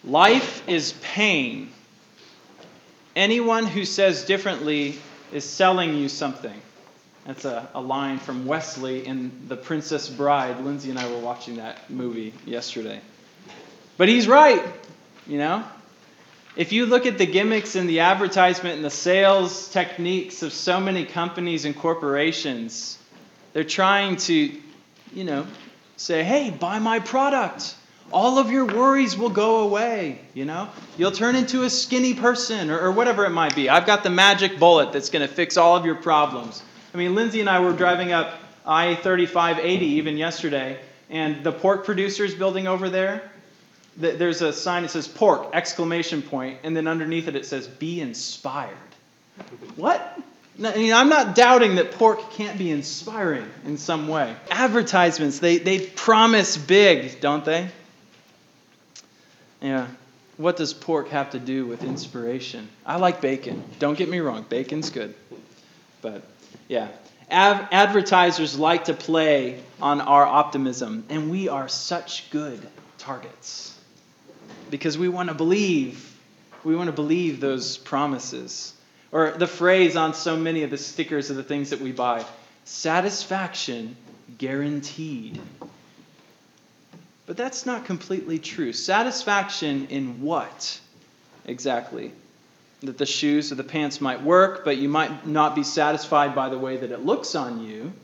Life is pain. Anyone who says differently is selling you something. That's a line from Wesley in The Princess Bride. Lindsay and I were watching that movie yesterday. But he's right, you know? If you look at the gimmicks and the advertisement and the sales techniques of so many companies and corporations, they're trying to, say, hey, buy my product. All of your worries will go away, You'll turn into a skinny person or whatever it might be. I've got the magic bullet that's going to fix all of your problems. I mean, Lindsay and I were driving up I-3580 even yesterday, and the pork producers building over there, there's a sign that says pork, ! And then underneath it says, be inspired. What? I'm not doubting that pork can't be inspiring in some way. Advertisements, they promise big, don't they? Yeah. What does pork have to do with inspiration? I like bacon. Don't get me wrong. Bacon's good. But, yeah. Advertisers like to play on our optimism, and we are such good targets because we want to believe. We want to believe those promises. Or the phrase on so many of the stickers of the things that we buy, satisfaction guaranteed. But that's not completely true. Satisfaction in what exactly? That the shoes or the pants might work, but you might not be satisfied by the way that it looks on you.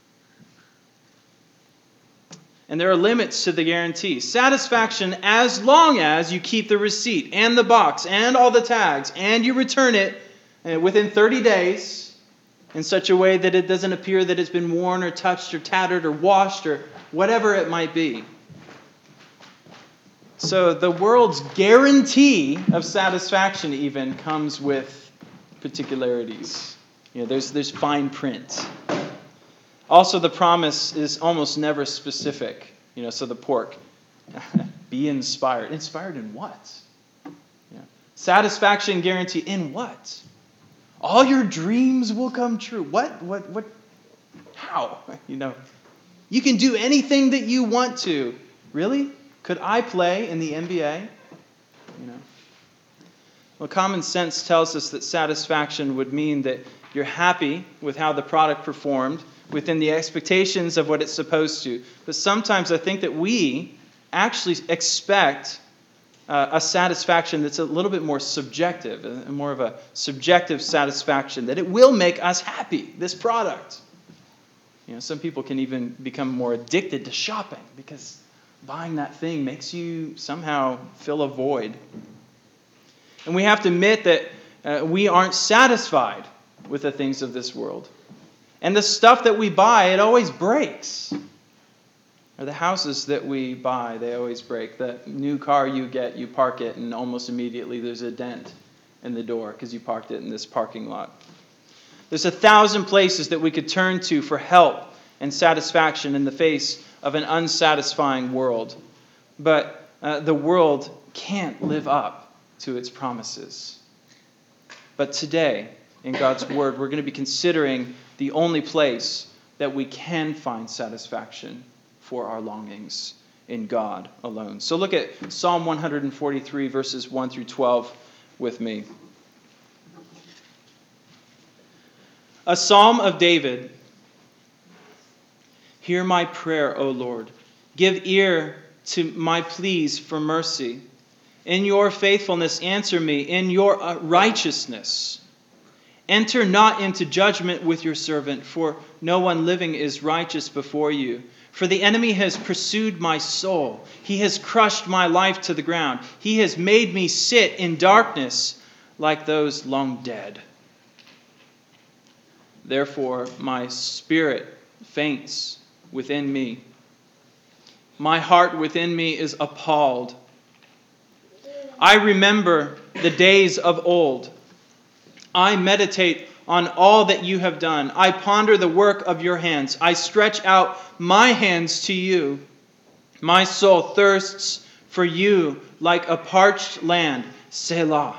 And there are limits to the guarantee. Satisfaction as long as you keep the receipt and the box and all the tags and you return it within 30 days in such a way that it doesn't appear that it's been worn or touched or tattered or washed or whatever it might be. So the world's guarantee of satisfaction even comes with particularities. There's fine print. Also, the promise is almost never specific. So the pork, be inspired. Inspired in what? Satisfaction guarantee in what? All your dreams will come true. What? How? You can do anything that you want to. Really? Could I play in the NBA? Well, common sense tells us that satisfaction would mean that you're happy with how the product performed within the expectations of what it's supposed to. But sometimes I think that we actually expect a satisfaction that's a little bit more subjective, more of a subjective satisfaction, that it will make us happy, this product. Some people can even become more addicted to shopping because buying that thing makes you somehow fill a void. And we have to admit that we aren't satisfied with the things of this world. And the stuff that we buy, it always breaks. Or the houses that we buy, they always break. The new car you get, you park it, and almost immediately there's a dent in the door because you parked it in this parking lot. There's 1,000 places that we could turn to for help and satisfaction in the face of an unsatisfying world. But the world can't live up to its promises. But today, in God's Word, we're going to be considering the only place that we can find satisfaction for our longings in God alone. So look at Psalm 143, verses 1 through 12 with me. A psalm of David. Hear my prayer, O Lord. Give ear to my pleas for mercy. In your faithfulness, answer me. In your righteousness, enter not into judgment with your servant, for no one living is righteous before you. For the enemy has pursued my soul. He has crushed my life to the ground. He has made me sit in darkness like those long dead. Therefore, my spirit faints within me. My heart within me is appalled. I remember the days of old. I meditate on all that you have done. I ponder the work of your hands. I stretch out my hands to you. My soul thirsts for you like a parched land. Selah.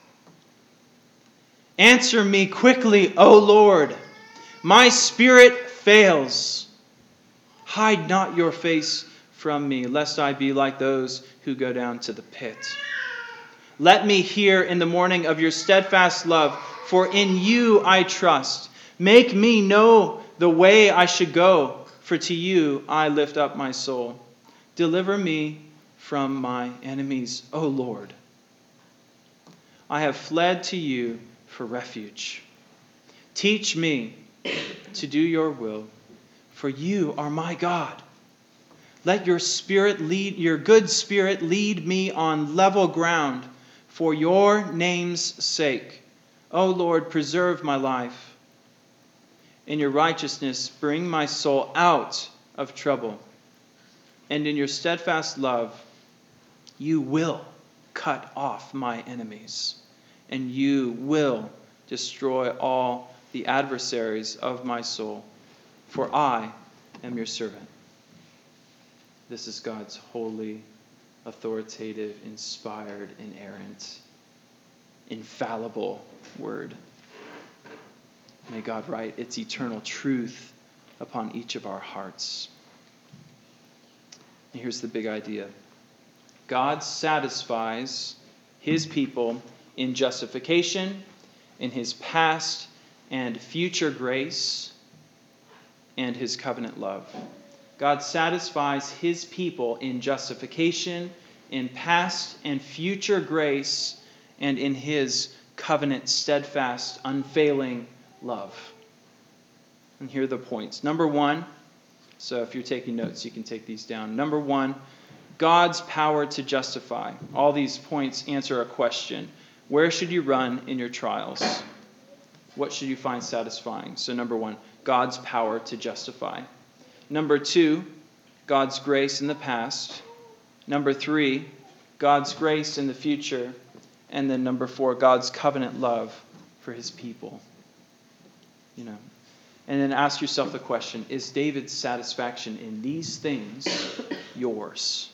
Answer me quickly, O Lord. My spirit fails. Hide not your face from me, lest I be like those who go down to the pit. Let me hear in the morning of your steadfast love, for in you I trust. Make me know the way I should go, for to you I lift up my soul. Deliver me from my enemies, O Lord. I have fled to you for refuge. Teach me to do your will, for you are my God. Let your good spirit lead me on level ground for your name's sake. O Lord, preserve my life. In your righteousness, bring my soul out of trouble. And in your steadfast love, you will cut off my enemies, and you will destroy all the adversaries of my soul, for I am your servant. This is God's holy, authoritative, inspired, inerrant, infallible word. May God write its eternal truth upon each of our hearts. And here's the big idea. God satisfies his people in justification, in his past and future grace, and his covenant love. God satisfies his people in justification, in past and future grace, and in his covenant, steadfast, unfailing love. And here are the points. Number one, so if you're taking notes, you can take these down. Number one, God's power to justify. All these points answer a question. Where should you run in your trials? What should you find satisfying? So number one, God's power to justify. Number two, God's grace in the past. Number three, God's grace in the future. And then number four, God's covenant love for his people. And then ask yourself the question, is David's satisfaction in these things yours?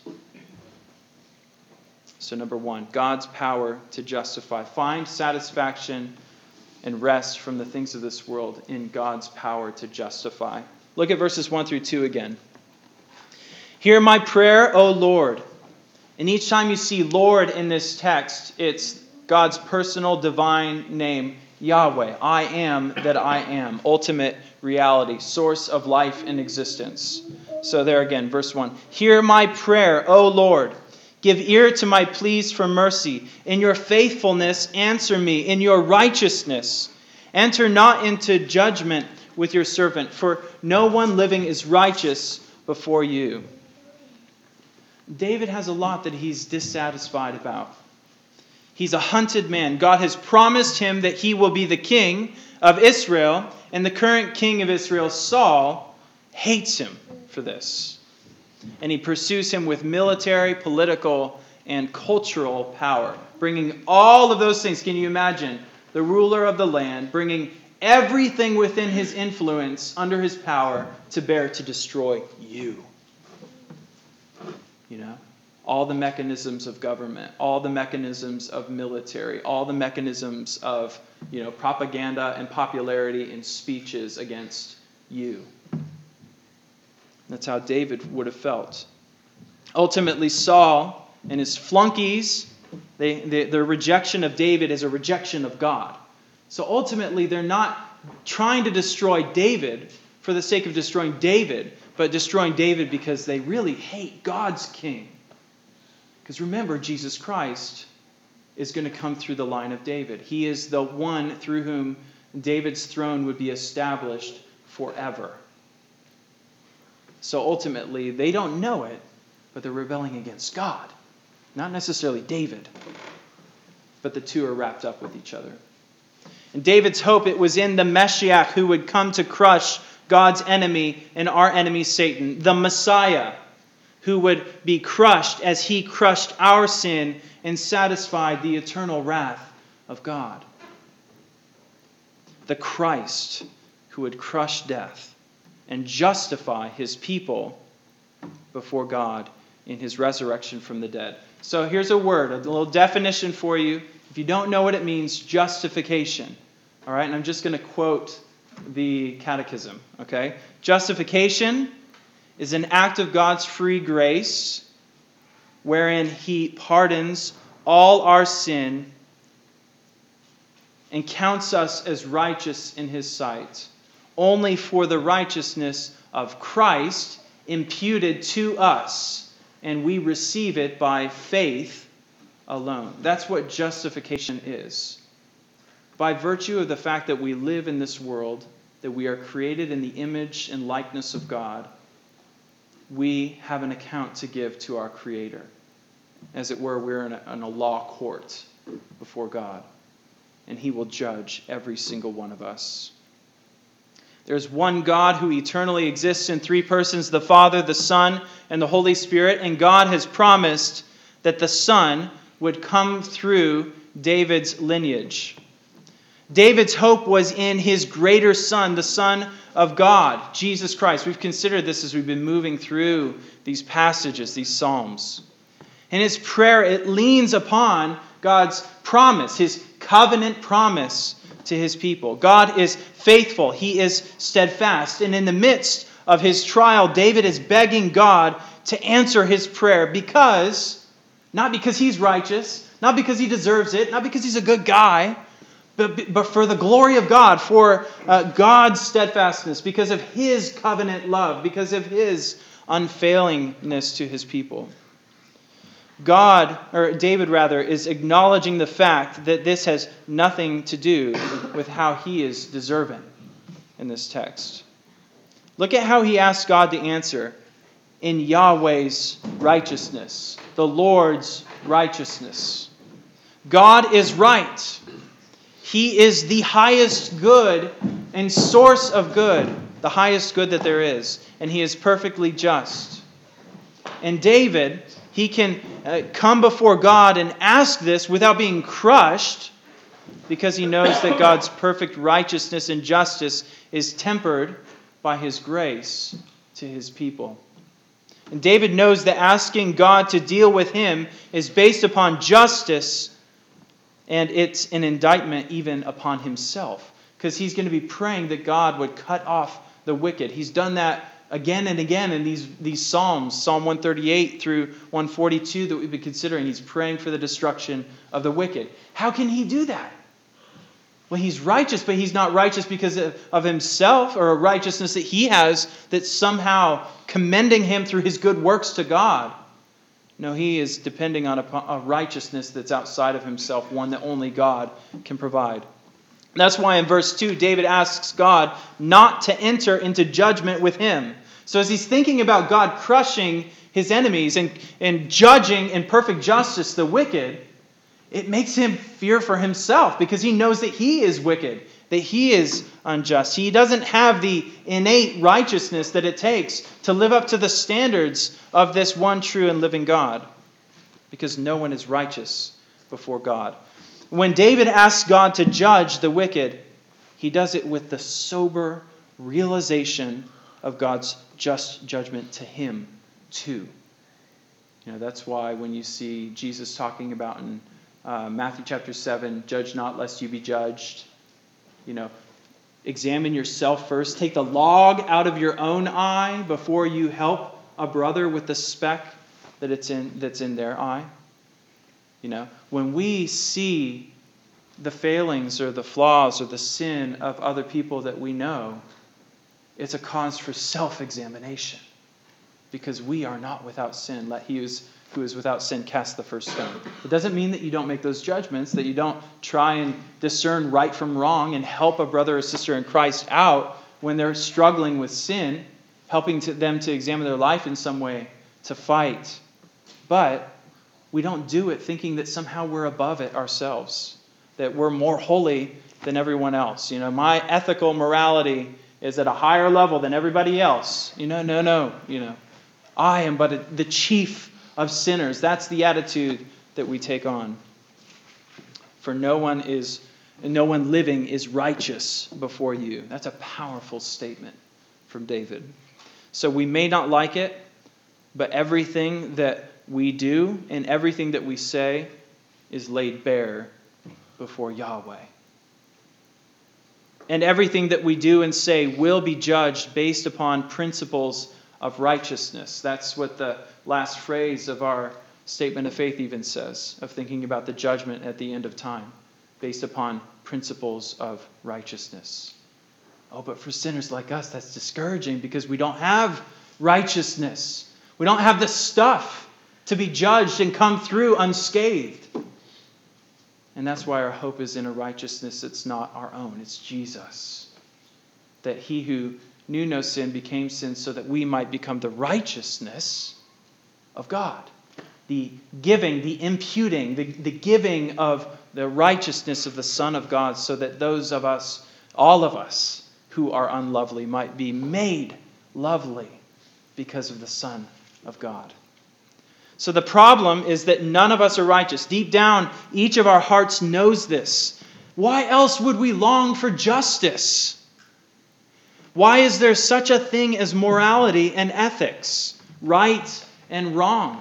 So number one, God's power to justify. Find satisfaction and rest from the things of this world in God's power to justify. Look at verses 1 through 2 again. Hear my prayer, O Lord. And each time you see Lord in this text, it's God's personal divine name, Yahweh. I am that I am. Ultimate reality, source of life and existence. So there again, verse 1. Hear my prayer, O Lord. Give ear to my pleas for mercy. In your faithfulness, answer me. In your righteousness, enter not into judgment with your servant, for no one living is righteous before you. David has a lot that he's dissatisfied about. He's a hunted man. God has promised him that he will be the king of Israel, and the current king of Israel, Saul, hates him for this. And he pursues him with military, political, and cultural power, bringing all of those things. Can you imagine the ruler of the land bringing everything within his influence under his power to bear to destroy you? All the mechanisms of government, all the mechanisms of military, all the mechanisms of, propaganda and popularity and speeches against you. That's how David would have felt. Ultimately, Saul and his flunkies, their rejection of David is a rejection of God. So ultimately, they're not trying to destroy David for the sake of destroying David, but destroying David because they really hate God's king. Because remember, Jesus Christ is going to come through the line of David. He is the one through whom David's throne would be established forever. So ultimately, they don't know it, but they're rebelling against God. Not necessarily David, but the two are wrapped up with each other. And David's hope, it was in the Messiah who would come to crush God's enemy and our enemy Satan, the Messiah, who would be crushed as he crushed our sin and satisfied the eternal wrath of God. The Christ who would crush death and justify his people before God in his resurrection from the dead. So here's a word, a little definition for you. If you don't know what it means, justification. All right, and I'm just going to quote the catechism, okay? Justification is an act of God's free grace wherein He pardons all our sin and counts us as righteous in His sight, only for the righteousness of Christ imputed to us, and we receive it by faith alone. That's what justification is. By virtue of the fact that we live in this world, that we are created in the image and likeness of God, we have an account to give to our Creator. As it were, we're in a law court before God, and He will judge every single one of us. There's one God who eternally exists in three persons, the Father, the Son, and the Holy Spirit, and God has promised that the Son would come through David's lineage. David's hope was in his greater Son, the Son of God, Jesus Christ. We've considered this as we've been moving through these passages, these Psalms. In his prayer, it leans upon God's promise, His covenant promise to His people. God is faithful. He is steadfast. And in the midst of his trial, David is begging God to answer his prayer not because he's righteous, not because he deserves it, not because he's a good guy, but for the glory of God, for God's steadfastness, because of His covenant love, because of His unfailingness to His people. David is acknowledging the fact that this has nothing to do with how he is deserving in this text. Look at how he asks God to answer. In Yahweh's righteousness, the Lord's righteousness. God is right. He is the highest good and source of good, the highest good that there is, and He is perfectly just. And David, he can come before God and ask this without being crushed, because he knows that God's perfect righteousness and justice is tempered by His grace to His people. And David knows that asking God to deal with him is based upon justice, and it's an indictment even upon himself, because he's going to be praying that God would cut off the wicked. He's done that again and again in these Psalms, Psalm 138 through 142 that we've been considering. He's praying for the destruction of the wicked. How can he do that? Well, he's righteous, but he's not righteous because of himself or a righteousness that he has that's somehow commending him through his good works to God. No, he is depending on a righteousness that's outside of himself, one that only God can provide. That's why in verse 2, David asks God not to enter into judgment with him. So as he's thinking about God crushing his enemies and judging in perfect justice the wicked, it makes him fear for himself, because he knows that he is wicked, that he is unjust. He doesn't have the innate righteousness that it takes to live up to the standards of this one true and living God, because no one is righteous before God. When David asks God to judge the wicked, he does it with the sober realization of God's just judgment to him too. That's why when you see Jesus talking about in Matthew chapter 7, judge not lest you be judged. Examine yourself first. Take the log out of your own eye before you help a brother with the speck that's in their eye. When we see the failings or the flaws or the sin of other people that we know, it's a cause for self-examination, because we are not without sin. Let he who is without sin cast the first stone. It doesn't mean that you don't make those judgments, that you don't try and discern right from wrong and help a brother or sister in Christ out when they're struggling with sin, helping them to examine their life in some way, to fight. But we don't do it thinking that somehow we're above it ourselves, that we're more holy than everyone else. My ethical morality is at a higher level than everybody else. No. I am but the chief of sinners. That's the attitude that we take on. For no one living is righteous before you. That's a powerful statement from David. So we may not like it, but everything that we do and everything that we say is laid bare before Yahweh. And everything that we do and say will be judged based upon principles of righteousness. That's what the last phrase of our statement of faith even says, of thinking about the judgment at the end of time, based upon principles of righteousness. Oh, but for sinners like us, that's discouraging because we don't have righteousness. We don't have the stuff to be judged and come through unscathed. And that's why our hope is in a righteousness that's not our own. It's Jesus. That he who knew no sin became sin so that we might become the righteousness of God. The giving, the imputing, the giving of the righteousness of the Son of God so that those of us, all of us, who are unlovely might be made lovely because of the Son of God. So the problem is that none of us are righteous. Deep down, each of our hearts knows this. Why else would we long for justice? Why is there such a thing as morality and ethics, right and wrong?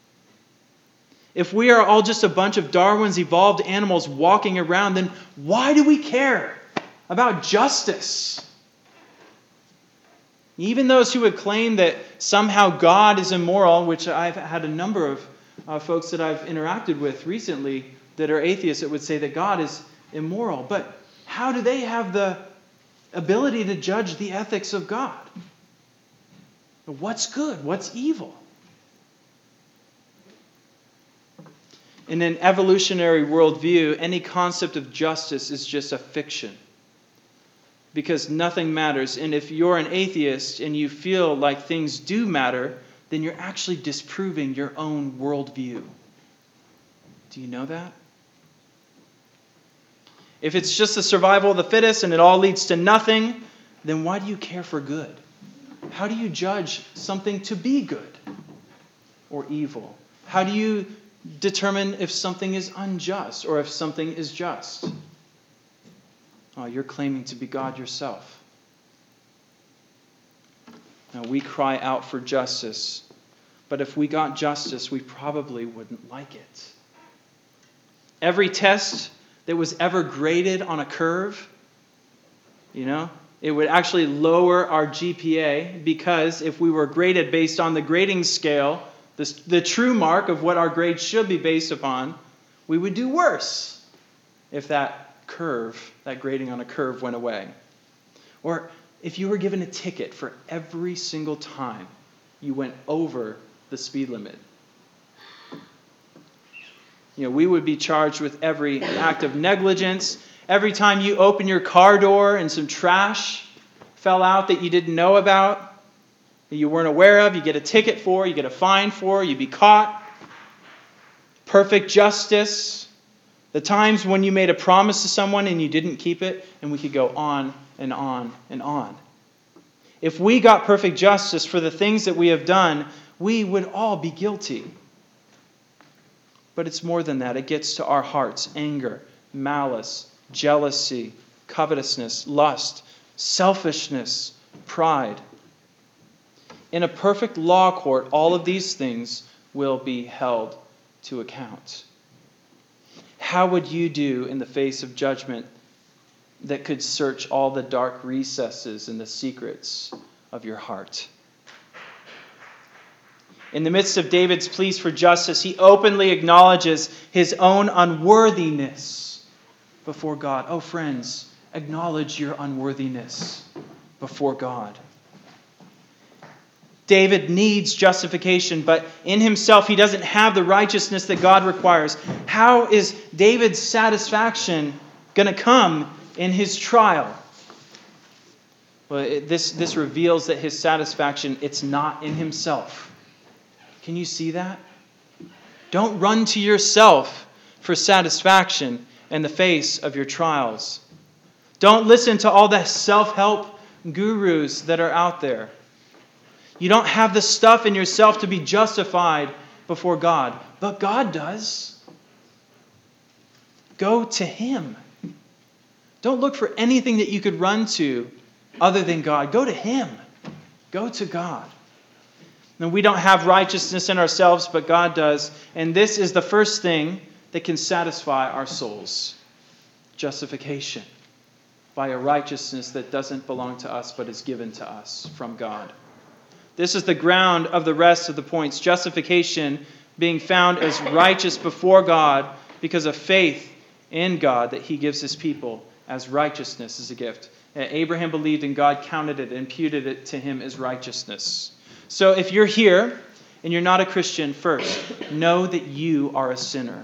If we are all just a bunch of Darwin's evolved animals walking around, then why do we care about justice? Even those who would claim that somehow God is immoral, which I've had a number of folks that I've interacted with recently that are atheists that would say that God is immoral. But how do they have the ability to judge the ethics of God? What's good? What's evil? In an evolutionary worldview, any concept of justice is just a fiction. Because nothing matters. And if you're an atheist and you feel like things do matter, then you're actually disproving your own worldview. Do you know that? If it's just the survival of the fittest and it all leads to nothing, then why do you care for good? How do you judge something to be good or evil? How do you determine if something is unjust or if something is just? Oh, you're claiming to be God yourself. Now, we cry out for justice, but if we got justice, we probably wouldn't like it. Every test that was ever graded on a curve, it would actually lower our GPA, because if we were graded based on the grading scale, the true mark of what our grade should be based upon, we would do worse if that grading on a curve went away. Or if you were given a ticket for every single time you went over the speed limit. We would be charged with every act of negligence. Every time you open your car door and some trash fell out that you didn't know about, that you weren't aware of, you get a ticket for, you get a fine for, you'd be caught. Perfect justice. The times when you made a promise to someone and you didn't keep it, and we could go on and on and on. If we got perfect justice for the things that we have done, we would all be guilty. But it's more than that. It gets to our hearts: anger, malice, jealousy, covetousness, lust, selfishness, pride. In a perfect law court, all of these things will be held to account. How would you do in the face of judgment that could search all the dark recesses and the secrets of your heart? In the midst of David's pleas for justice, he openly acknowledges his own unworthiness before God. Oh, friends, acknowledge your unworthiness before God. David needs justification, but in himself he doesn't have the righteousness that God requires. How is David's satisfaction going to come in his trial? Well, this reveals that his satisfaction, it's not in himself. Can you see that? Don't run to yourself for satisfaction in the face of your trials. Don't listen to all the self-help gurus that are out there. You don't have the stuff in yourself to be justified before God, but God does. Go to Him. Don't look for anything that you could run to other than God. Go to Him. Go to God. And we don't have righteousness in ourselves, but God does. And this is the first thing that can satisfy our souls. Justification by a righteousness that doesn't belong to us, but is given to us from God. This is the ground of the rest of the points. Justification, being found as righteous before God because of faith in God that he gives his people as righteousness as a gift. Abraham believed and God counted it, imputed it to him as righteousness. So if you're here and you're not a Christian, first, know that you are a sinner.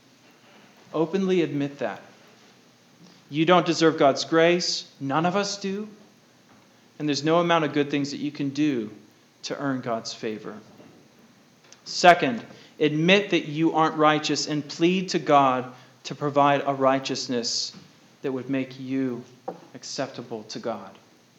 Openly admit that. You don't deserve God's grace. None of us do. And there's no amount of good things that you can do to earn God's favor. Second, admit that you aren't righteous and plead to God to provide a righteousness that would make you acceptable to God.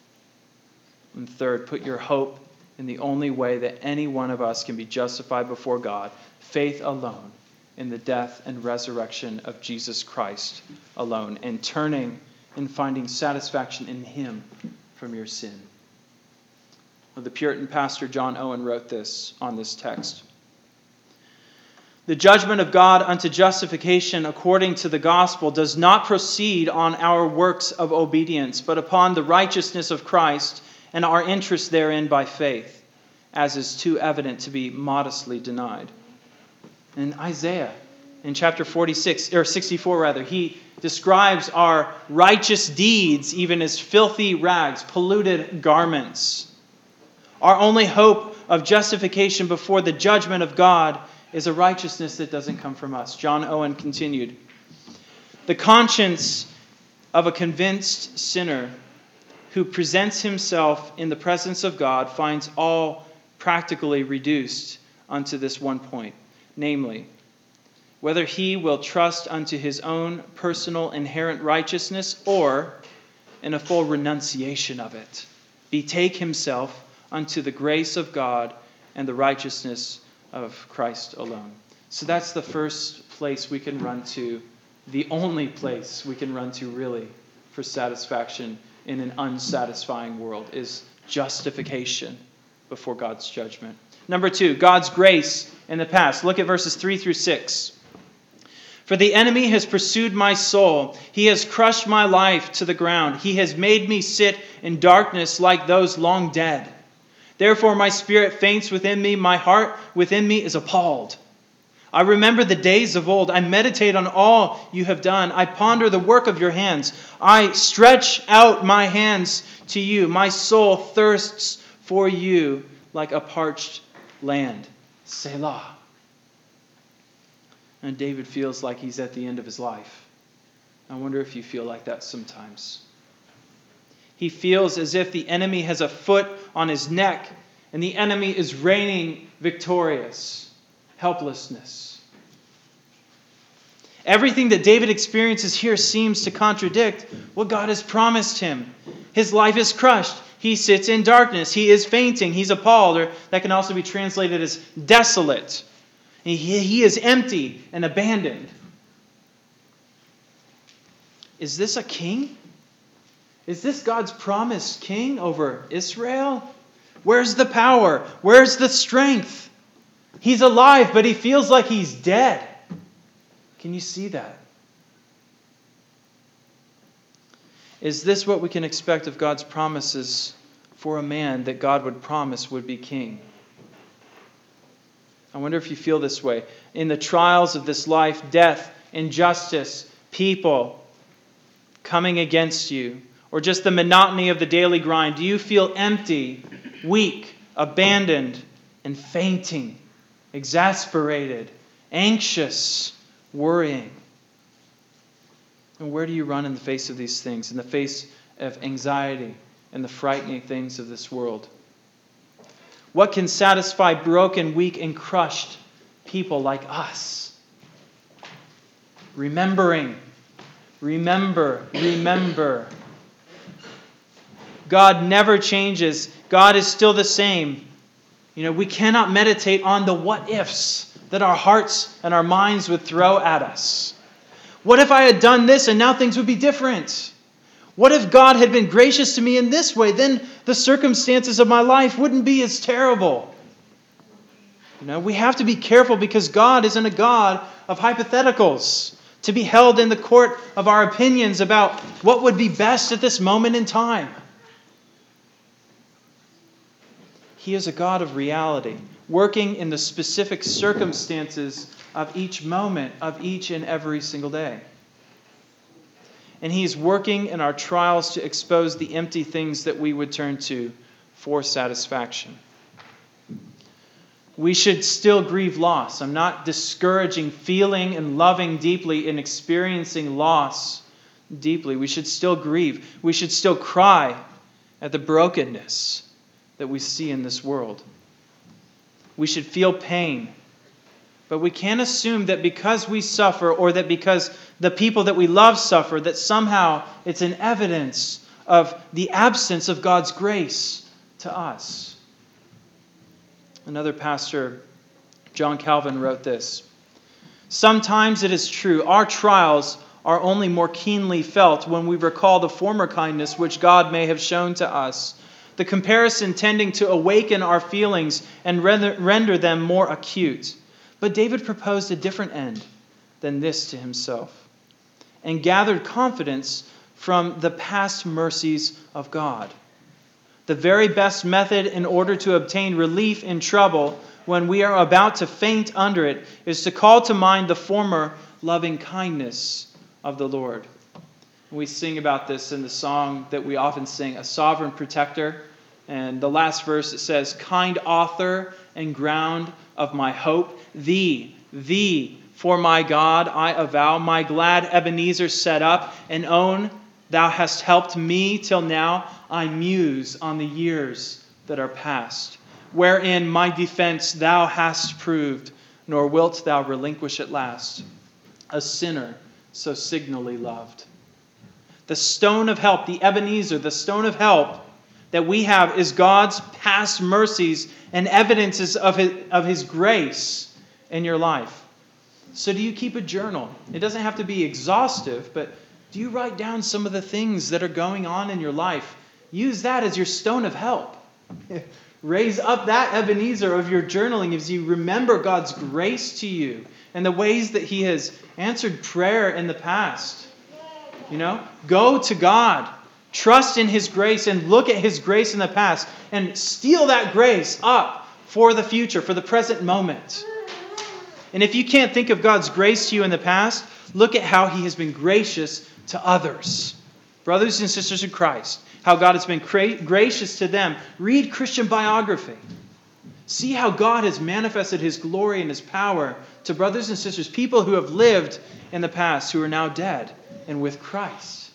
And third, put your hope in the only way that any one of us can be justified before God, faith alone, in the death and resurrection of Jesus Christ alone, and turning and finding satisfaction in him from your sin. Well, the Puritan pastor John Owen wrote this on this text. The judgment of God unto justification according to the gospel does not proceed on our works of obedience, but upon the righteousness of Christ and our interest therein by faith, as is too evident to be modestly denied. In Isaiah, in chapter 64, he describes our righteous deeds even as filthy rags, polluted garments. Our only hope of justification before the judgment of God is a righteousness that doesn't come from us. John Owen continued, the conscience of a convinced sinner who presents himself in the presence of God finds all practically reduced unto this one point, namely, whether he will trust unto his own personal inherent righteousness or, in a full renunciation of it, betake himself unto the grace of God and the righteousness of Christ alone. So that's the first place we can run to, the only place we can run to really for satisfaction in an unsatisfying world is justification before God's judgment. Number 2, God's grace in the past. Look at verses 3 through 6. For the enemy has pursued my soul. He has crushed my life to the ground. He has made me sit in darkness like those long dead. Therefore my spirit faints within me. My heart within me is appalled. I remember the days of old. I meditate on all you have done. I ponder the work of your hands. I stretch out my hands to you. My soul thirsts for you like a parched land. Selah. And David feels like he's at the end of his life. I wonder if you feel like that sometimes. He feels as if the enemy has a foot on his neck and the enemy is reigning victorious. Helplessness. Everything that David experiences here seems to contradict what God has promised him. His life is crushed. He sits in darkness. He is fainting. He's appalled. Or that can also be translated as desolate. He is empty and abandoned. Is this a king? Is this God's promised king over Israel? Where's the power? Where's the strength? He's alive, but he feels like he's dead. Can you see that? Is this what we can expect of God's promises for a man that God would promise would be king? I wonder if you feel this way. In the trials of this life, death, injustice, people coming against you, or just the monotony of the daily grind, do you feel empty, weak, abandoned, and fainting, exasperated, anxious, worrying? And where do you run in the face of these things, in the face of anxiety and the frightening things of this world? What can satisfy broken, weak, and crushed people like us? Remember. God never changes. God is still the same. We cannot meditate on the what ifs that our hearts and our minds would throw at us. What if I had done this and now things would be different? What if God had been gracious to me in this way? Then the circumstances of my life wouldn't be as terrible. We have to be careful because God isn't a God of hypotheticals to be held in the court of our opinions about what would be best at this moment in time. He is a God of reality, working in the specific circumstances of each moment of each and every single day. And He is working in our trials to expose the empty things that we would turn to for satisfaction. We should still grieve loss. I'm not discouraging feeling and loving deeply and experiencing loss deeply. We should still grieve. We should still cry at the brokenness that we see in this world. We should feel pain. But we can't assume that because we suffer or that because the people that we love suffer, that somehow it's an evidence of the absence of God's grace to us. Another pastor, John Calvin, wrote this: "Sometimes it is true, our trials are only more keenly felt when we recall the former kindness which God may have shown to us, the comparison tending to awaken our feelings and render them more acute. But David proposed a different end than this to himself, and gathered confidence from the past mercies of God. The very best method in order to obtain relief in trouble when we are about to faint under it is to call to mind the former loving kindness of the Lord." We sing about this in the song that we often sing, "A Sovereign Protector." And the last verse, it says, "Kind author and ground of my hope, thee, for my God, I avow, my glad Ebenezer set up, and own thou hast helped me till now. I muse on the years that are past, wherein my defense thou hast proved, nor wilt thou relinquish at last a sinner so signally loved." The stone of help, the Ebenezer, the stone of help that we have is God's past mercies and evidences of His grace in your life. So do you keep a journal? It doesn't have to be exhaustive, but do you write down some of the things that are going on in your life? Use that as your stone of help. Raise up that Ebenezer of your journaling as you remember God's grace to you and the ways that He has answered prayer in the past. Go to God. Trust in His grace and look at His grace in the past and steal that grace up for the future, for the present moment. And if you can't think of God's grace to you in the past, look at how He has been gracious to others. Brothers and sisters in Christ, how God has been gracious to them. Read Christian biography. See how God has manifested His glory and His power to brothers and sisters, people who have lived in the past, who are now dead and with Christ.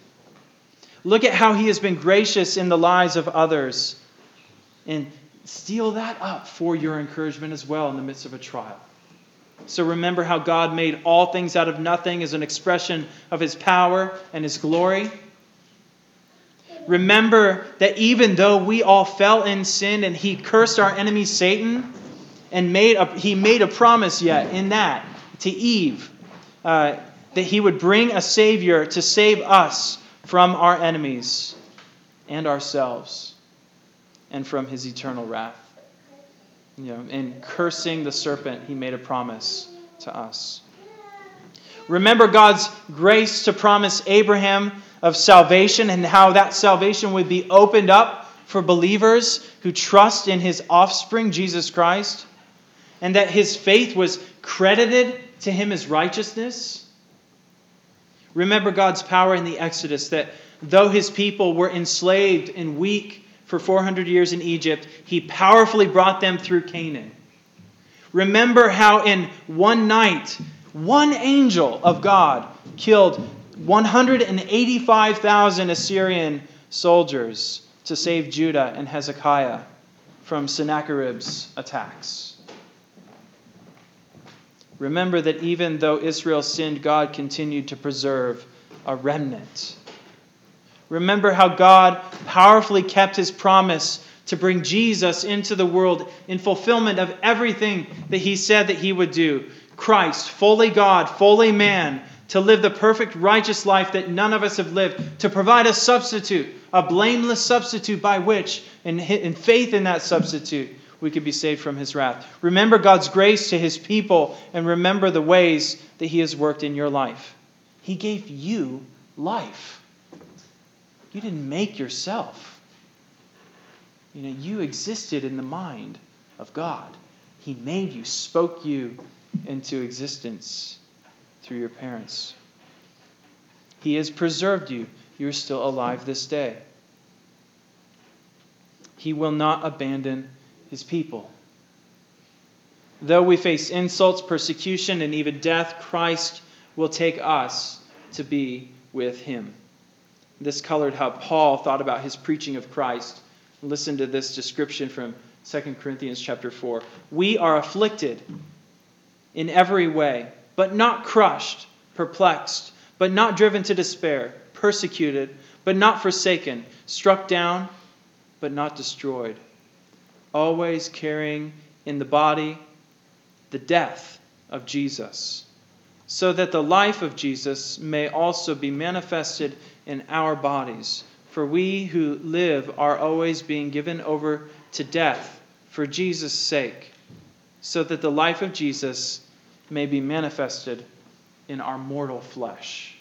Look at how He has been gracious in the lives of others, and steal that up for your encouragement as well in the midst of a trial. So remember how God made all things out of nothing as an expression of His power and His glory. Remember that even though we all fell in sin and He cursed our enemy Satan, and He made a promise yet in that to Eve that He would bring a Savior to save us from our enemies and ourselves and from His eternal wrath. In cursing the serpent, He made a promise to us. Remember God's grace to promise Abraham of salvation and how that salvation would be opened up for believers who trust in His offspring, Jesus Christ, and that his faith was credited to him as righteousness. Remember God's power in the Exodus, that though His people were enslaved and weak for 400 years in Egypt, He powerfully brought them through Canaan. Remember how in one night, one angel of God killed 185,000 Assyrian soldiers to save Judah and Hezekiah from Sennacherib's attacks. Remember that even though Israel sinned, God continued to preserve a remnant. Remember how God powerfully kept His promise to bring Jesus into the world in fulfillment of everything that He said that He would do. Christ, fully God, fully man, to live the perfect righteous life that none of us have lived, to provide a substitute, a blameless substitute by which, in faith in that substitute, we could be saved from His wrath. Remember God's grace to His people, and remember the ways that He has worked in your life. He gave you life. You didn't make yourself. You existed in the mind of God. He made you, spoke you into existence through your parents. He has preserved you. You're still alive this day. He will not abandon his people. Though we face insults, persecution, and even death, Christ will take us to be with him. This colored how Paul thought about his preaching of Christ. Listen to this description from 2 Corinthians chapter 4. We are afflicted in every way, but not crushed, perplexed, but not driven to despair, persecuted, but not forsaken, struck down, but not destroyed, always carrying in the body the death of Jesus, so that the life of Jesus may also be manifested in our bodies. For we who live are always being given over to death for Jesus' sake, so that the life of Jesus may be manifested in our mortal flesh.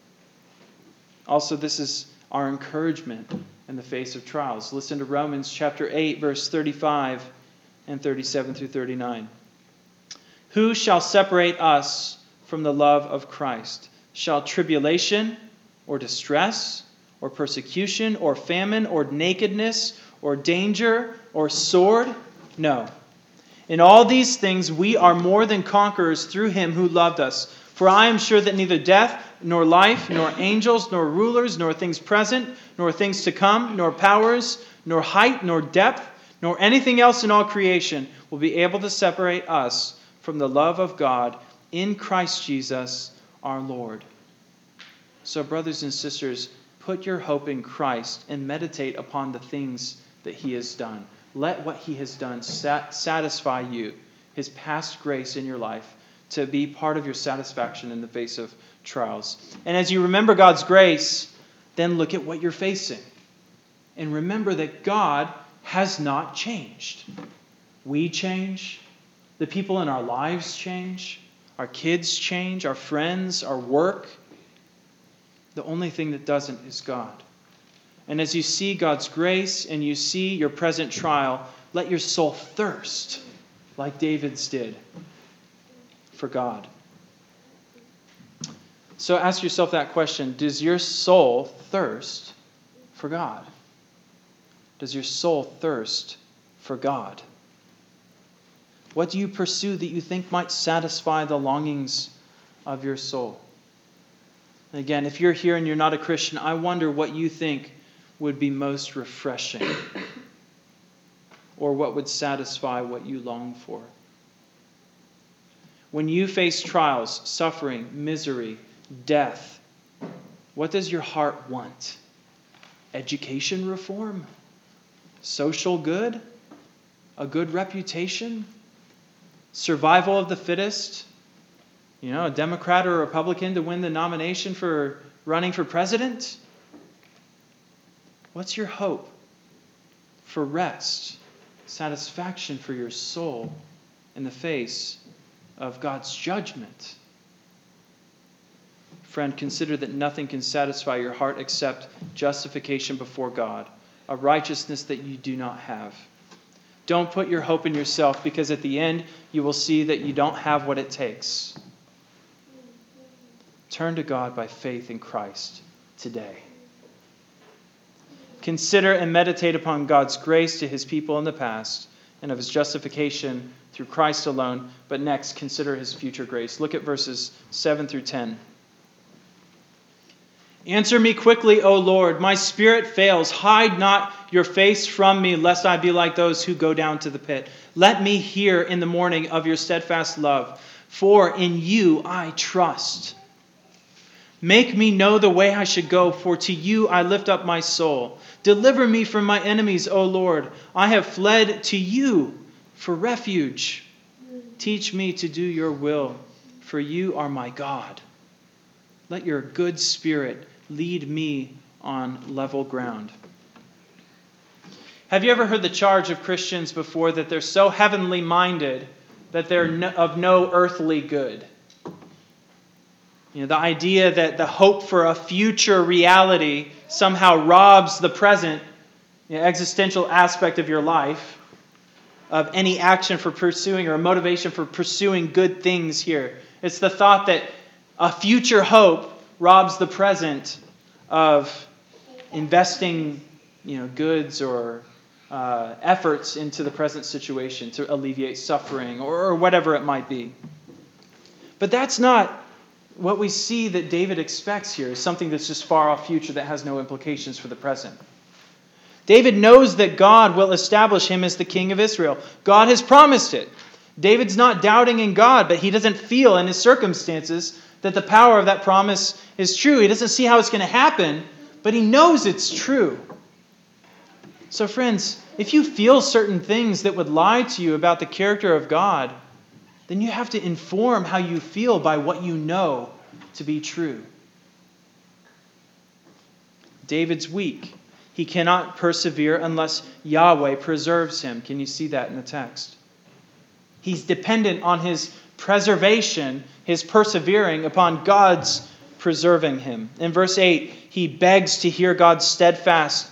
Also, this is our encouragement in the face of trials. Listen to Romans chapter 8, verse 35 and 37 through 39. Who shall separate us from the love of Christ? Shall tribulation or distress or persecution or famine or nakedness or danger or sword? No. In all these things we are more than conquerors through him who loved us. For I am sure that neither death, nor life, nor angels, nor rulers, nor things present, nor things to come, nor powers, nor height, nor depth, nor anything else in all creation will be able to separate us from the love of God in Christ Jesus our Lord. So, brothers and sisters, put your hope in Christ and meditate upon the things that he has done. Let what he has done satisfy you, his past grace in your life, to be part of your satisfaction in the face of trials. And as you remember God's grace, then look at what you're facing. And remember that God has not changed. We change. The people in our lives change. Our kids change. Our friends, our work. The only thing that doesn't is God. And as you see God's grace and you see your present trial, let your soul thirst, like David's did, for God. So ask yourself that question. Does your soul thirst for God? Does your soul thirst for God? What do you pursue that you think might satisfy the longings of your soul? And again, if you're here and you're not a Christian, I wonder what you think would be most refreshing, or what would satisfy what you long for. When you face trials, suffering, misery, death, what does your heart want? Education reform? Social good? A good reputation? Survival of the fittest? A Democrat or a Republican to win the nomination for running for president? What's your hope for rest, satisfaction for your soul in the face of God's judgment? Friend, consider that nothing can satisfy your heart except justification before God, a righteousness that you do not have. Don't put your hope in yourself, because at the end you will see that you don't have what it takes. Turn to God by faith in Christ today. Consider and meditate upon God's grace to his people in the past and of his justification through Christ alone. But next, consider his future grace. Look at verses 7 through 10. Answer me quickly, O Lord. My spirit fails. Hide not your face from me, lest I be like those who go down to the pit. Let me hear in the morning of your steadfast love, for in you I trust. Make me know the way I should go, for to you I lift up my soul. Deliver me from my enemies, O Lord. I have fled to you for refuge. Teach me to do your will, for you are my God. Let your good spirit lead me on level ground. Have you ever heard the charge of Christians before that they're so heavenly minded that they're of no earthly good? The idea that the hope for a future reality somehow robs the present, existential aspect of your life, of any action for pursuing or a motivation for pursuing good things here. It's the thought that a future hope robs the present of investing, goods or efforts into the present situation to alleviate suffering or whatever it might be. But that's not what we see that David expects here, is something that's just far off future that has no implications for the present. David knows that God will establish him as the king of Israel. God has promised it. David's not doubting in God, but he doesn't feel in his circumstances that the power of that promise is true. He doesn't see how it's going to happen, but he knows it's true. So friends, if you feel certain things that would lie to you about the character of God, then you have to inform how you feel by what you know to be true. David's weak. He cannot persevere unless Yahweh preserves him. Can you see that in the text? He's dependent on his preservation, his persevering upon God's preserving him. In verse 8, he begs to hear of God's steadfast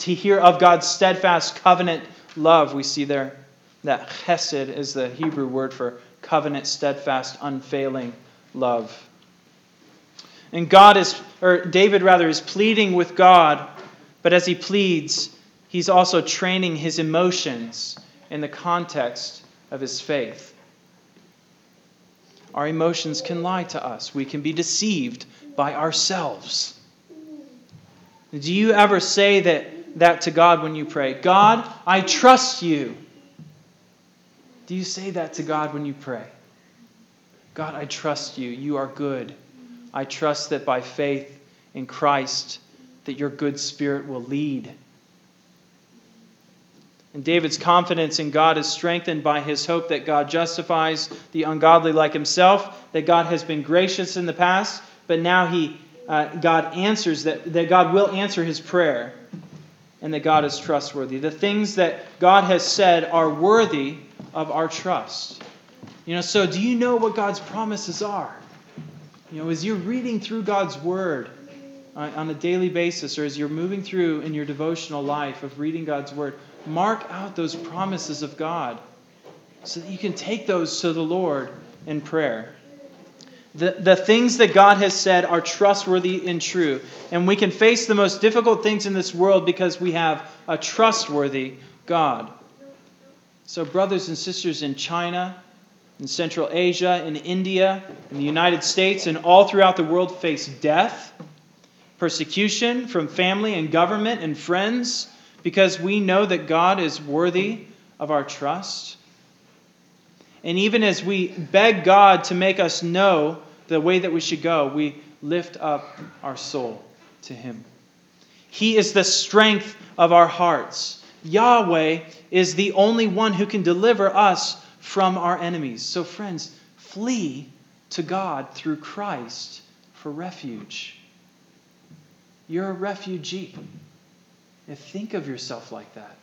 covenant love. We see there that chesed is the Hebrew word for covenant, steadfast, unfailing love. And David is pleading with God, but as he pleads, he's also training his emotions in the context of his faith. Our emotions can lie to us. We can be deceived by ourselves. Do you ever say that to God when you pray? God, I trust you. Do you say that to God when you pray? God, I trust you. You are good. I trust that by faith in Christ, that your good spirit will lead. And David's confidence in God is strengthened by his hope that God justifies the ungodly like himself, that God has been gracious in the past, but now God answers that God will answer his prayer, and that God is trustworthy. The things that God has said are worthy of our trust. So do you know what God's promises are? As you're reading through God's word on a daily basis, or as you're moving through in your devotional life of reading God's word, mark out those promises of God so that you can take those to the Lord in prayer. The things that God has said are trustworthy and true. And we can face the most difficult things in this world because we have a trustworthy God. So brothers and sisters in China, in Central Asia, in India, in the United States, and all throughout the world face death, persecution from family and government and friends, because we know that God is worthy of our trust. And even as we beg God to make us know the way that we should go, we lift up our soul to Him. He is the strength of our hearts. Yahweh is the only one who can deliver us from our enemies. So friends, flee to God through Christ for refuge. You're a refugee. And think of yourself like that.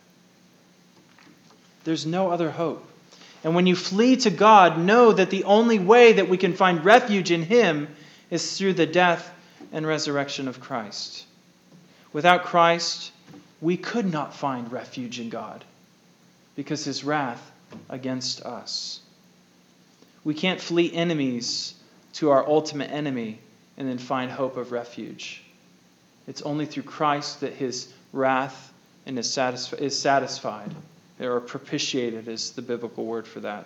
There's no other hope. And when you flee to God, know that the only way that we can find refuge in Him is through the death and resurrection of Christ. Without Christ, we could not find refuge in God because His wrath against us. We can't flee enemies to our ultimate enemy and then find hope of refuge. It's only through Christ that His wrath is satisfied. Or propitiated is the biblical word for that.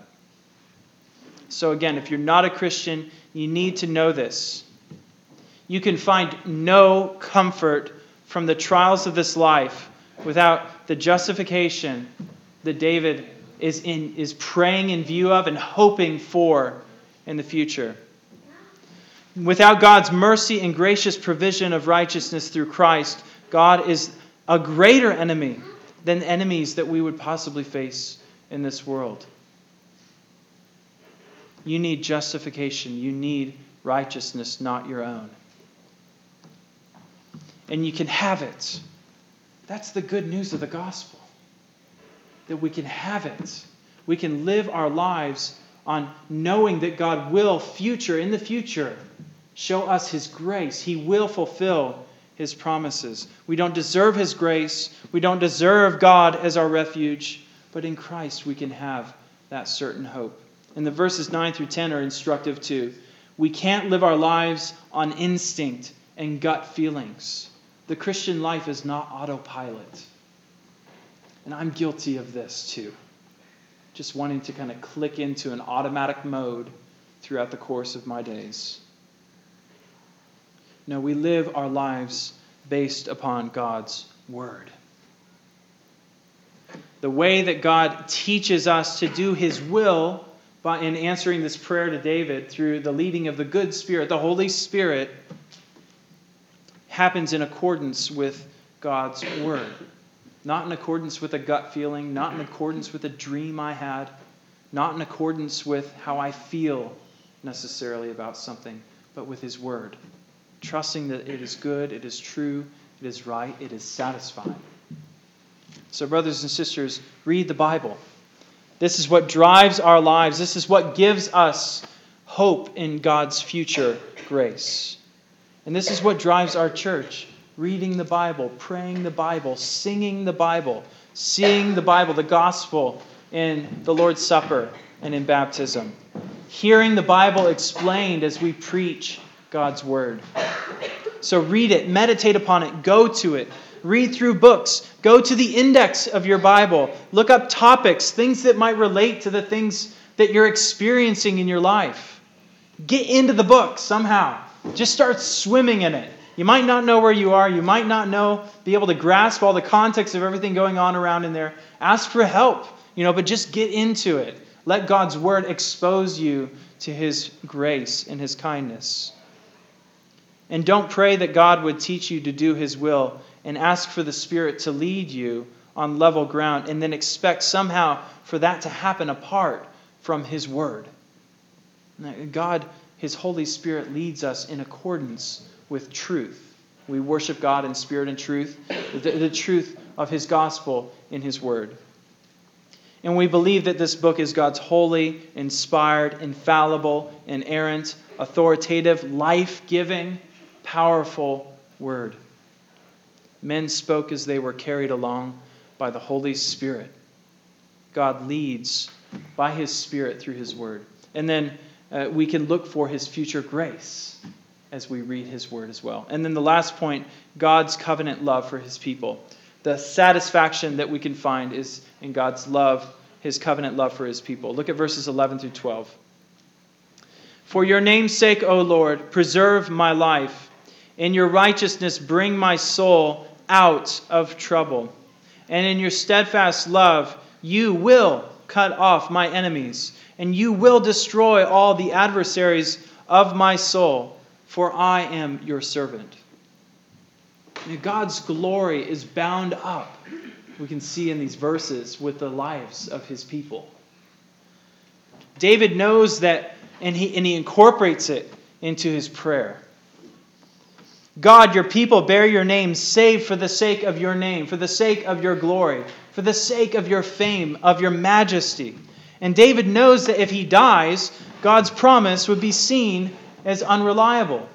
So again, if you're not a Christian, you need to know this. You can find no comfort from the trials of this life without the justification that David is praying in view of and hoping for in the future. Without God's mercy and gracious provision of righteousness through Christ, God is a greater enemy than enemies that we would possibly face in this world. You need justification. You need righteousness, not your own. And you can have it. That's the good news of the gospel. That we can have it. We can live our lives on knowing that God will, in the future, show us His grace. He will fulfill his promises. We don't deserve his grace. We don't deserve God as our refuge. But in Christ we can have that certain hope. And the verses 9 through 10 are instructive too. We can't live our lives on instinct and gut feelings. The Christian life is not autopilot. And I'm guilty of this too. Just wanting to kind of click into an automatic mode throughout the course of my days. No, we live our lives based upon God's Word. The way that God teaches us to do his will in answering this prayer to David through the leading of the good Spirit, the Holy Spirit, happens in accordance with God's Word. Not in accordance with a gut feeling, not in accordance with a dream I had, not in accordance with how I feel necessarily about something, but with his Word. Trusting that it is good, it is true, it is right, it is satisfying. So brothers and sisters, read the Bible. This is what drives our lives. This is what gives us hope in God's future grace. And this is what drives our church. Reading the Bible, praying the Bible, singing the Bible, seeing the Bible, the gospel in the Lord's Supper and in baptism. Hearing the Bible explained as we preach God's Word. So read it, meditate upon it, go to it. Read through books. Go to the index of your Bible. Look up topics, things that might relate to the things that you're experiencing in your life. Get into the book somehow. Just start swimming in it. You might not know where you are. You might not be able to grasp all the context of everything going on around in there. Ask for help, but just get into it. Let God's Word expose you to his grace and his kindness. And don't pray that God would teach you to do his will and ask for the Spirit to lead you on level ground and then expect somehow for that to happen apart from his Word. God, his Holy Spirit leads us in accordance with truth. We worship God in spirit and truth, the truth of his gospel in his Word. And we believe that this book is God's holy, inspired, infallible, inerrant, authoritative, life-giving, powerful Word. Men spoke as they were carried along by the Holy Spirit. God leads by his Spirit through his Word. And then we can look for his future grace as we read his Word as well. And then the last point, God's covenant love for his people. The satisfaction that we can find is in God's love, his covenant love for his people. Look at verses 11 through 12. For your name's sake, O Lord, preserve my life. In your righteousness, bring my soul out of trouble. And in your steadfast love, you will cut off my enemies, and you will destroy all the adversaries of my soul, for I am your servant. God's glory is bound up, we can see in these verses, with the lives of his people. David knows that, and he incorporates it into his prayer. God, your people bear your name, save for the sake of your name, for the sake of your glory, for the sake of your fame, of your majesty. And David knows that if he dies, God's promise would be seen as unreliable.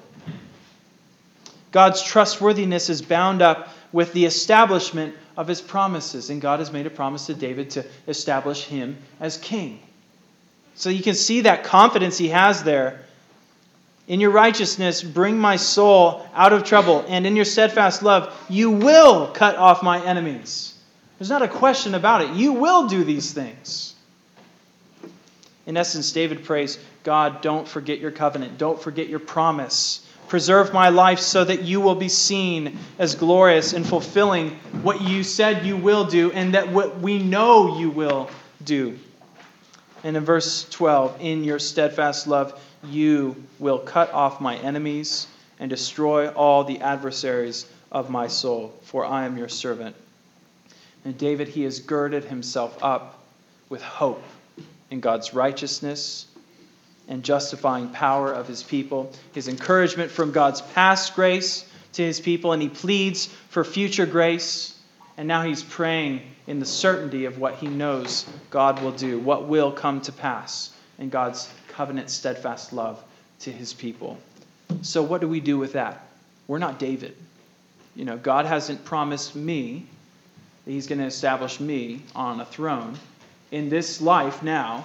God's trustworthiness is bound up with the establishment of his promises. And God has made a promise to David to establish him as king. So you can see that confidence he has there. In your righteousness, bring my soul out of trouble. And in your steadfast love, you will cut off my enemies. There's not a question about it. You will do these things. In essence, David prays, God, don't forget your covenant. Don't forget your promise. Preserve my life so that you will be seen as glorious in fulfilling what you said you will do and that what we know you will do. And in verse 12, in your steadfast love, you will cut off my enemies and destroy all the adversaries of my soul, for I am your servant. And David, he has girded himself up with hope in God's righteousness and justifying power of his people, his encouragement from God's past grace to his people, and he pleads for future grace. And now he's praying in the certainty of what he knows God will do, what will come to pass in God's covenant steadfast love to his people. So what do we do with that? We're not David. God hasn't promised me that he's going to establish me on a throne in this life now.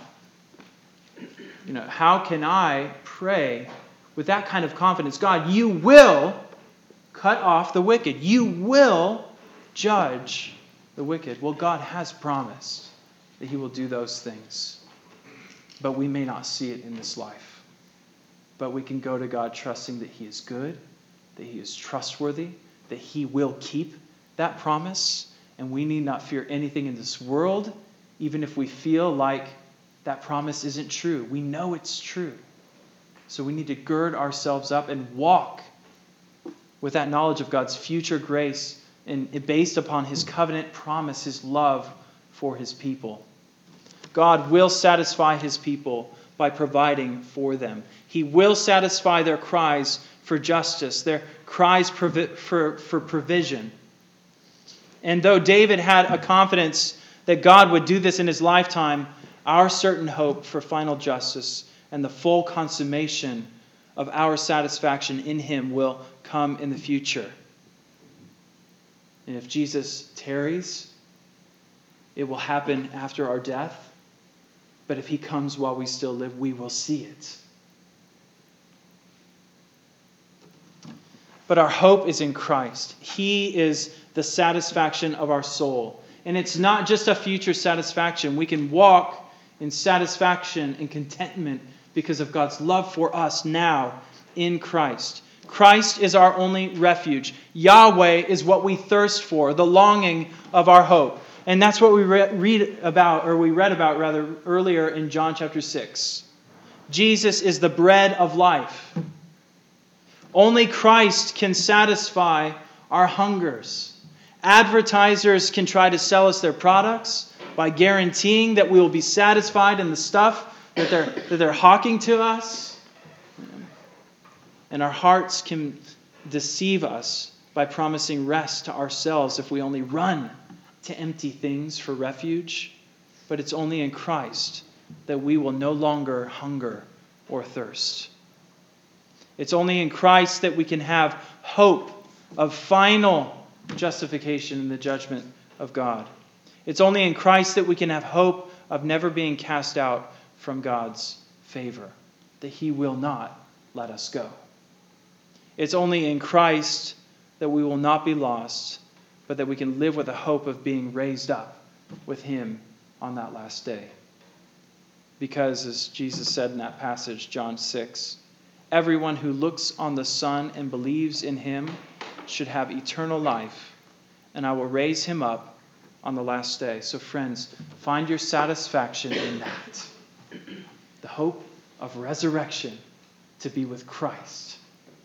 How can I pray with that kind of confidence? God, you will cut off the wicked. You will judge the wicked. Well, God has promised that he will do those things. But we may not see it in this life. But we can go to God trusting that he is good, that he is trustworthy, that he will keep that promise. And we need not fear anything in this world, even if we feel like that promise isn't true. We know it's true. So we need to gird ourselves up and walk with that knowledge of God's future grace and based upon his covenant promise, his love for his people. God will satisfy his people by providing for them. He will satisfy their cries for justice, their cries for provision. And though David had a confidence that God would do this in his lifetime, our certain hope for final justice and the full consummation of our satisfaction in him will come in the future. And if Jesus tarries, it will happen after our death. But if he comes while we still live, we will see it. But our hope is in Christ. He is the satisfaction of our soul. And it's not just a future satisfaction. We can walk in satisfaction and contentment because of God's love for us now in Christ. Christ is our only refuge. Yahweh is what we thirst for, the longing of our hope. And that's what we read about earlier in John chapter 6. Jesus is the bread of life. Only Christ can satisfy our hungers. Advertisers can try to sell us their products by guaranteeing that we will be satisfied in the stuff that they're hawking to us. And our hearts can deceive us by promising rest to ourselves if we only run to empty things for refuge. But it's only in Christ that we will no longer hunger or thirst. It's only in Christ that we can have hope of final justification in the judgment of God. It's only in Christ that we can have hope of never being cast out from God's favor, that he will not let us go. It's only in Christ that we will not be lost, but that we can live with a hope of being raised up with him on that last day. Because, as Jesus said in that passage, John 6, everyone who looks on the Son and believes in him should have eternal life, and I will raise him up on the last day. So friends, find your satisfaction in that. The hope of resurrection to be with Christ.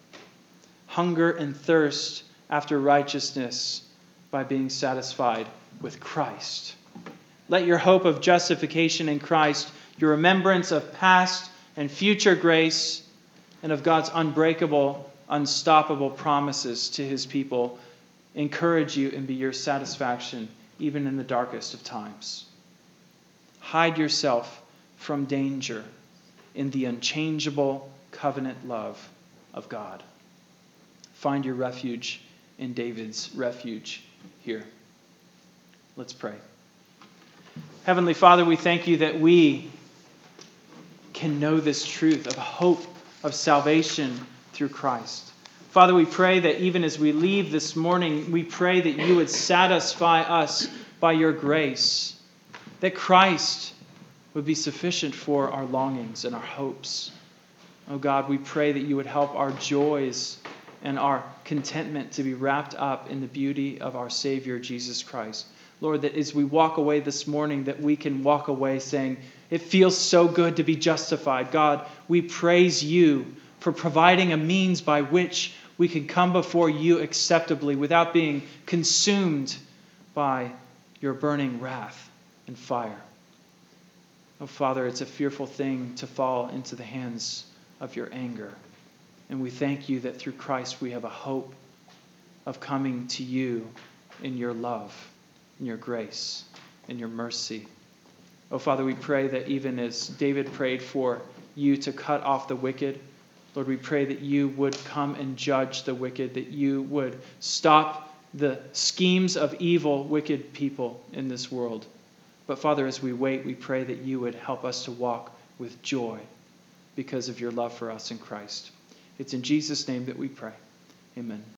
Hunger and thirst after righteousness by being satisfied with Christ. Let your hope of justification in Christ, your remembrance of past and future grace, and of God's unbreakable, unstoppable promises to his people encourage you and be your satisfaction even in the darkest of times. Hide yourself from danger in the unchangeable covenant love of God. Find your refuge in David's refuge here. Let's pray. Heavenly Father, we thank you that we can know this truth of hope of salvation through Christ. Father, we pray that even as we leave this morning, we pray that you would satisfy us by your grace, that Christ would be sufficient for our longings and our hopes. Oh God, we pray that you would help our joys and our contentment to be wrapped up in the beauty of our Savior, Jesus Christ. Lord, that as we walk away this morning, that we can walk away saying, it feels so good to be justified. God, we praise you for providing a means by which we can come before you acceptably without being consumed by your burning wrath and fire. Oh, Father, it's a fearful thing to fall into the hands of your anger. And we thank you that through Christ we have a hope of coming to you in your love, in your grace, in your mercy. Oh, Father, we pray that even as David prayed for you to cut off the wicked, Lord, we pray that you would come and judge the wicked, that you would stop the schemes of evil, wicked people in this world. But Father, as we wait, we pray that you would help us to walk with joy because of your love for us in Christ. It's in Jesus' name that we pray. Amen.